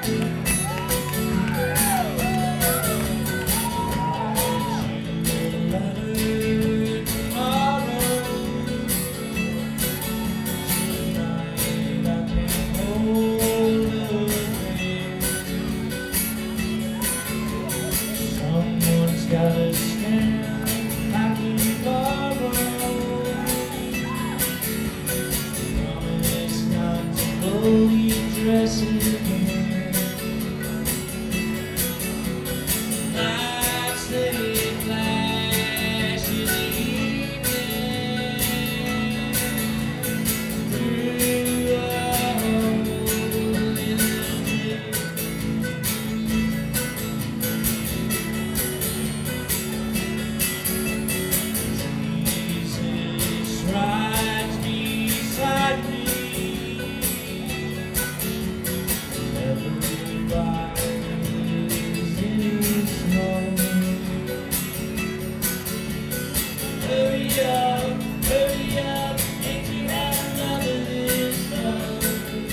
Gotta stand back and borrow. Promise not to blow your dress again. Lights they flash in the evening through a hole in the day. Right beside me, everybody's in his home. Hurry up, ain't you had enough of this love?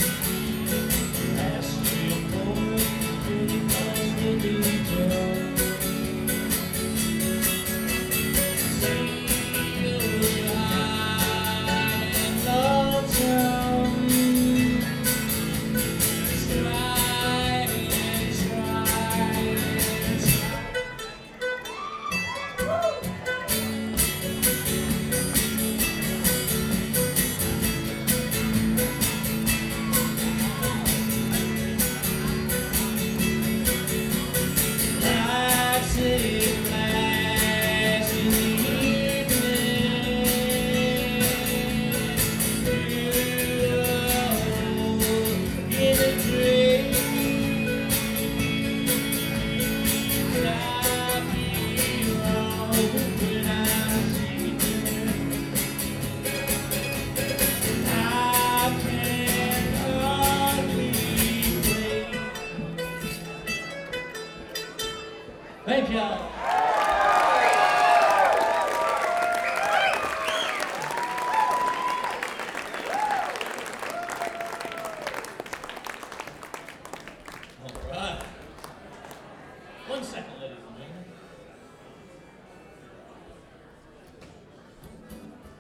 Ask your boy, pretty much Billy Joe. Thank you.